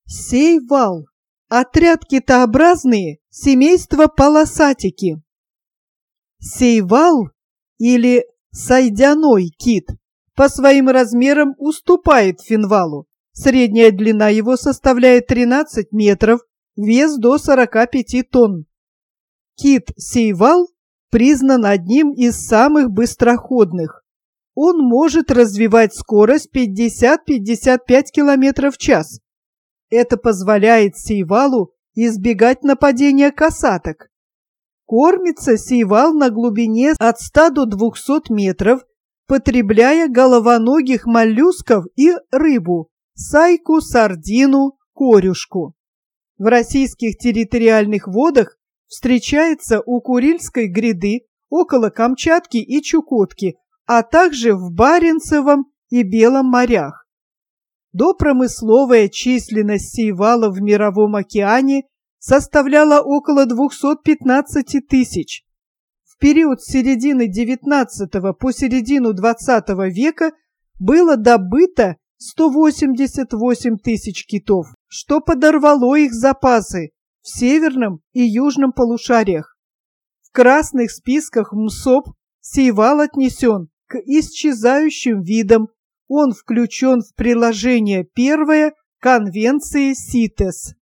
Сейвал. Отряд китообразные, семейство полосатики. Сейвал или сайдяной кит по своим размерам уступает финвалу. Средняя длина его составляет 13 метров, вес до 45 тонн. Кит-сейвал признан одним из самых быстроходных. Он может развивать скорость 50-55 км в час. Это позволяет сейвалу избегать нападения касаток. Кормится сейвал на глубине от 100 до 200 метров, потребляя головоногих моллюсков и рыбу, сайку, сардину, корюшку. В российских территориальных водах встречается у Курильской гряды, около Камчатки и Чукотки, а также в Баренцевом и Белом морях. Допромысловая численность сейвала в Мировом океане составляла около 215 тысяч. В период с середины XIX по середину XX века было добыто 188 тысяч китов, что подорвало их запасы в северном и южном полушариях. В красных списках МСОП сейвал отнесен к исчезающим видам. Он включен в приложение 1 Конвенции СИТЕС.